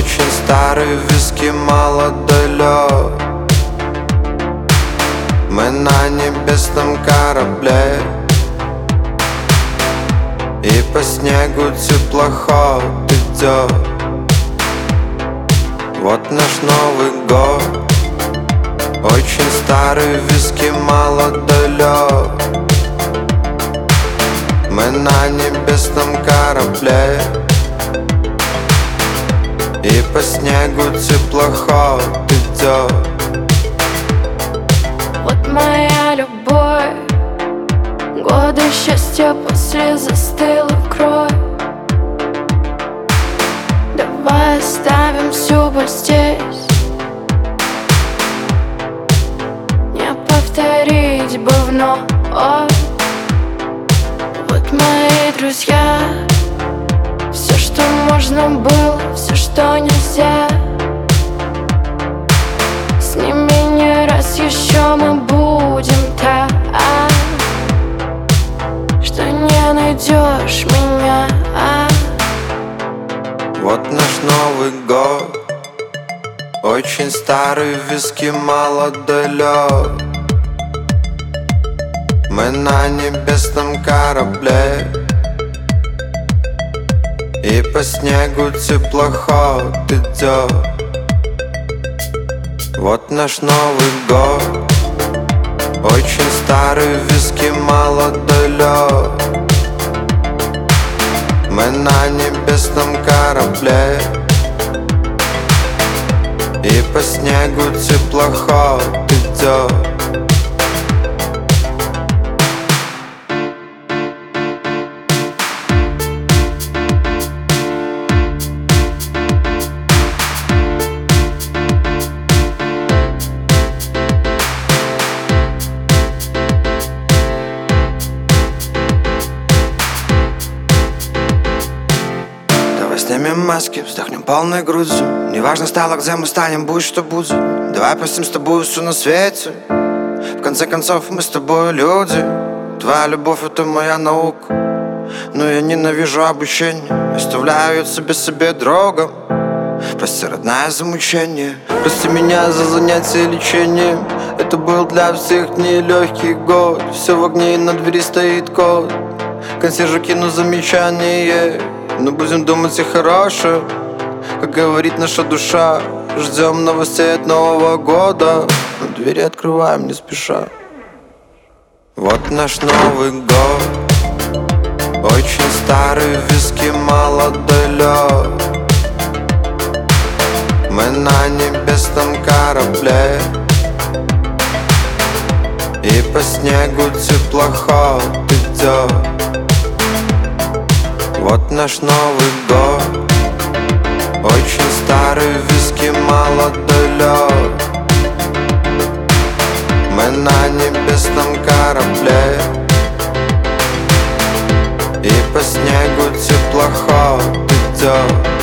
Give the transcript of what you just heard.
Очень старый виски, молодой лед. Мы на небесном корабле, и по снегу теплоход идет. Вот наш Новый год. Очень старый виски, молодой лед. Мы на небесном корабле, и по снегу теплоход идет. Вот моя любовь, годы счастья после застыла кровь. Давай оставим всю боль здесь, не повторить бы вновь. Вот мои друзья, все, что можно было, все, что нельзя. С ними не раз еще мы будем так, что не найдешь меня. Вот наш Новый год. Очень старый виски, молодой лед. Мы на небесном корабле, и по снегу теплоход идет. Вот наш Новый год. Очень старый виски, молодой лед. Мы на небесном корабле, и по снегу теплоход идет. Снимем маски, вздохнем полной грудью. Неважно стало, где мы станем, будь что будет. Давай простим с тобой все на свете. В конце концов, мы с тобой люди. Твоя любовь — это моя наука. Но я ненавижу обучение, оставляю себе другом. Прости, родная, за мучение. Прости меня за занятие лечением. Это был для всех нелегкий год. Все в огне, и на двери стоит код. Консьержу кину замечание, но будем думать и хорошее, как говорит наша душа. Ждем новостей от Нового года, но двери открываем не спеша. Вот наш Новый год. Очень старый виски, молодой лед. Мы на небесном корабле, и по снегу теплоход идет. Вот наш Новый год. Очень старый виски, молодой лед. Мы на небесном корабле, и по снегу теплоход идет.